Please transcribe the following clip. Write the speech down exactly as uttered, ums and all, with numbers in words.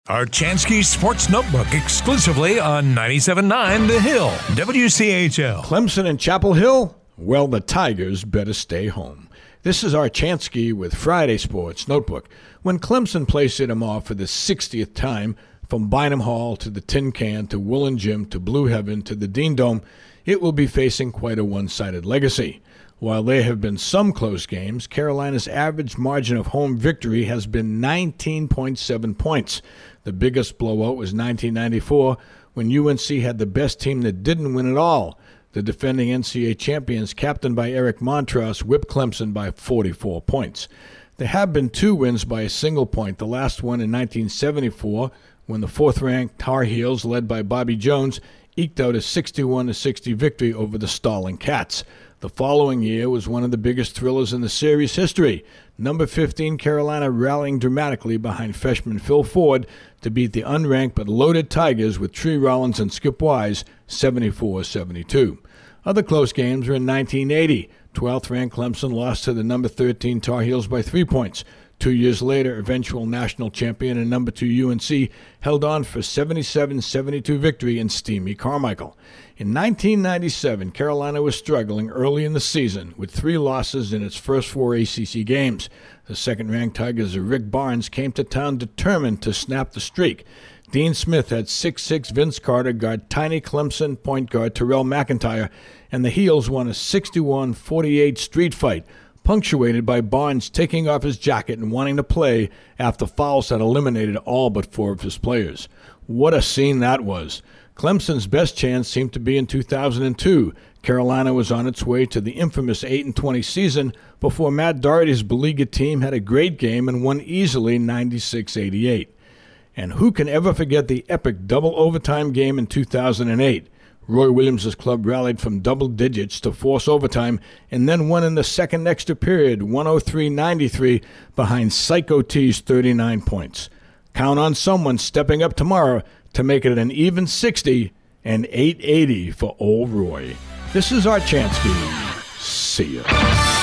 Archansky Sports Notebook exclusively on ninety-seven point nine The Hill, W C H L. Clemson and Chapel Hill? Well, the Tigers better stay home. This is Archansky with Friday Sports Notebook. When Clemson plays them off for the sixtieth time, from Bynum Hall to the Tin Can to Woolen Gym to Blue Heaven to the Dean Dome, it will be facing quite a one-sided legacy. While there have been some close games, Carolina's average margin of home victory has been nineteen point seven points. The biggest blowout was nineteen ninety-four, when U N C had the best team that didn't win at all. The defending N C double A champions, captained by Eric Montross, whipped Clemson by forty-four points. There have been two wins by a single point, the last one in nineteen seventy-four, when the fourth-ranked Tar Heels, led by Bobby Jones, eked out a sixty-one to sixty victory over the stalling Cats. The following year was one of the biggest thrillers in the series history. Number fifteen Carolina rallying dramatically behind freshman Phil Ford to beat the unranked but loaded Tigers with Tree Rollins and Skip Wise seventy-four seventy-two. Other close games were in nineteen eighty. twelfth-ranked Clemson lost to the number thirteen Tar Heels by three points. Two years later, eventual national champion and number two U N C held on for seventy-seven seventy-two victory in steamy Carmichael. In nineteen ninety-seven, Carolina was struggling early in the season with three losses in its first four A C C games. The second-ranked Tigers of Rick Barnes came to town determined to snap the streak. Dean Smith had six six Vince Carter guard tiny Clemson point guard Terrell McIntyre, and the Heels won a sixty-one forty-eight street fight, punctuated by Barnes taking off his jacket and wanting to play after fouls had eliminated all but four of his players. What a scene that was. Clemson's best chance seemed to be in two thousand two. Carolina was on its way to the infamous eight and twenty season before Matt Doherty's beleaguered team had a great game and won easily ninety-six eighty-eight. And who can ever forget the epic double overtime game in two thousand eight? Roy Williams' club rallied from double digits to force overtime and then won in the second extra period, one oh three ninety-three, behind Psycho T's thirty-nine points. Count on someone stepping up tomorrow to make it an even sixty and eight eighty for old Roy. This is Archansky. See ya.